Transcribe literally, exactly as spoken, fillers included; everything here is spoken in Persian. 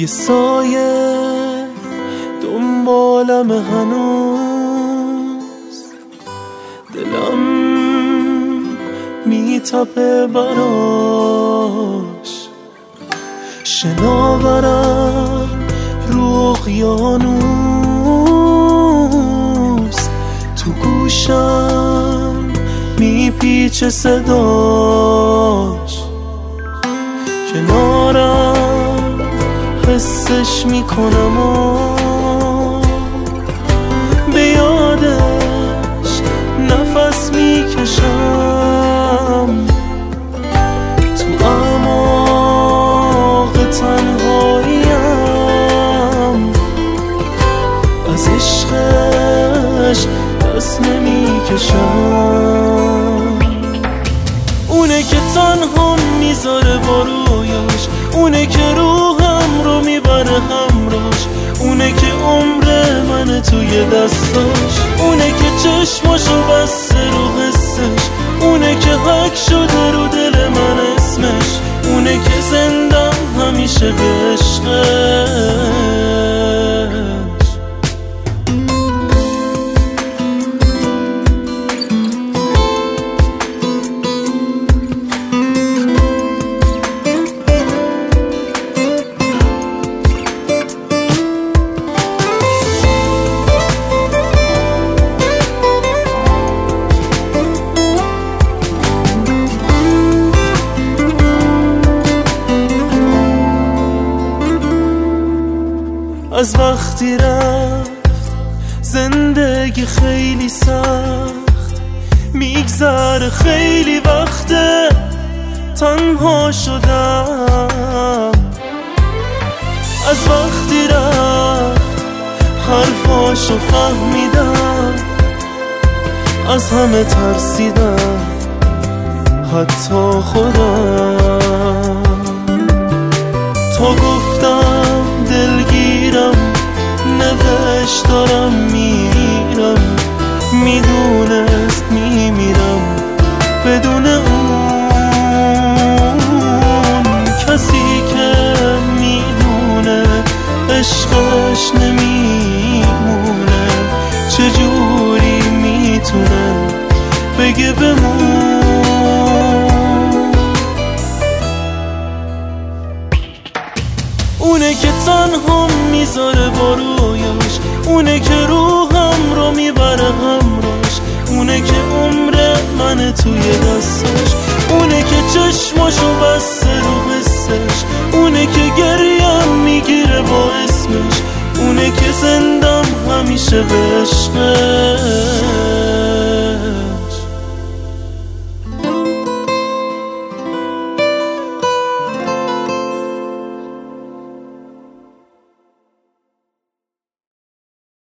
یه سایه دنبالم هنوز، دلم میتپه براش، شناورم رو اقیانوس، تو گوشم میپیچه صداش، کنارم حسش میکنم و به یادش نفس میکشم، تو اعماق تنهاییم از عشقش دست نمیکشم. اونه که تنها میذاره با رویاش، اونه که روحم رو میبره همراش، اونه که عمر من توی دستاش، اونه که چشماشو بسته رو حسش، اونه که حک شده رو دل من اسمش، اونه که زندم همیشه به عشقش. از وقتی رفت زندگی خیلی سخت میگذره، خیلی وقته تنها شدم. از وقتی رفت حرفاشو فهمیدم، از همه ترسیدم حتی خودم. تا گفتم دلگیرم، نوشت دارم میرم، میدونست میمیرم بدون اون کسی که میدونه عشقش نمیمونه، چجوری میتونه بگه بمون. اونه که تنها میذاره با رویاش، اونه که روحم رو میبره همراش، اونه که عمر من توی دستش، اونه که چشماشو بسته رو حسش، اونه که گریم میگیره با اسمش، اونه که زندم همیشه به عشقش.